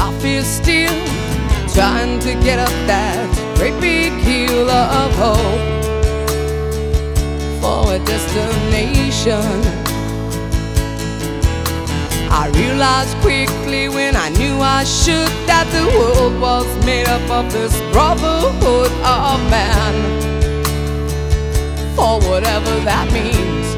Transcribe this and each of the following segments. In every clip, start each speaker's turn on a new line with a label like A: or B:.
A: life is still trying to get up that great big hill of hope for a destination. I realized quickly when I knew I should that the world was made up of this brotherhood of man, for whatever that means.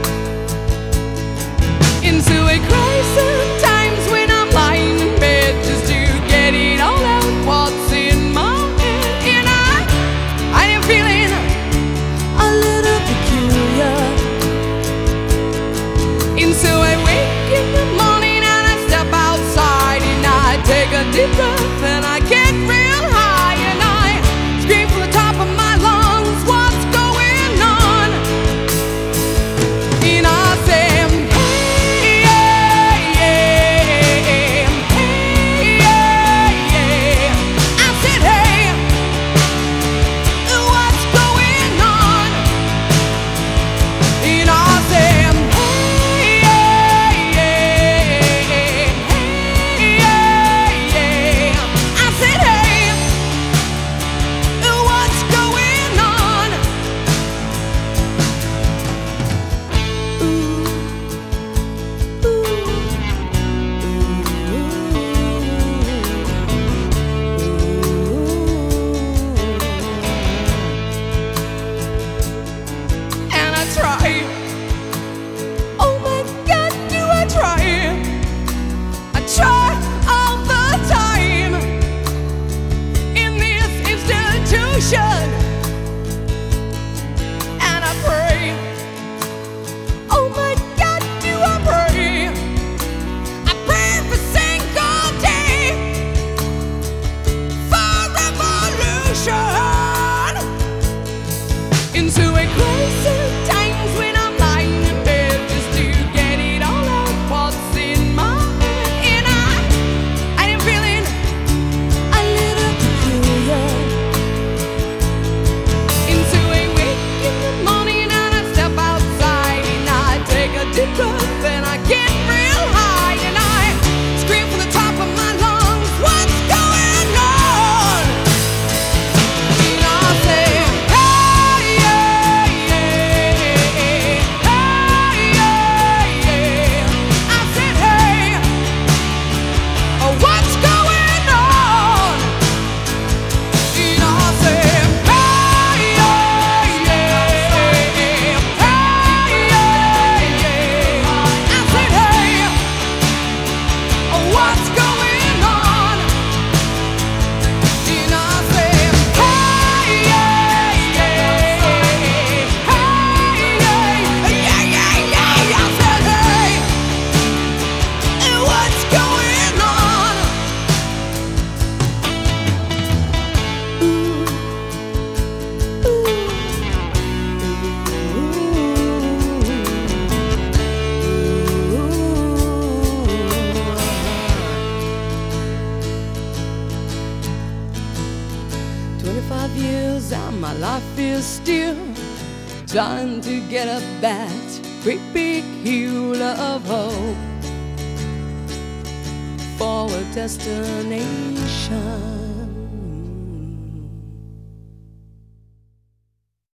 A: Into a crisis times when I'm lying in bed just to get it all out what's in my head. And I am feeling a little peculiar. And so I wake in the morning and I step outside and I take a deep breath and I get real high and I scream from the top of my lungs, what's going on? And I say, and I pray, oh my God, do I pray? I pray every single day for revolution. Into a crisis times when I'm lying in bed just to get it all out what's in my head. And I am feeling a little peculiar. Deep breath and I get real high and I scream from the top of my lungs, what's going on? And I say, hey, yeah, yeah, hey, yeah, yeah. I said, hey, what's going on? And I say, years and my life is still trying to get up that great big hill of hope for a destination.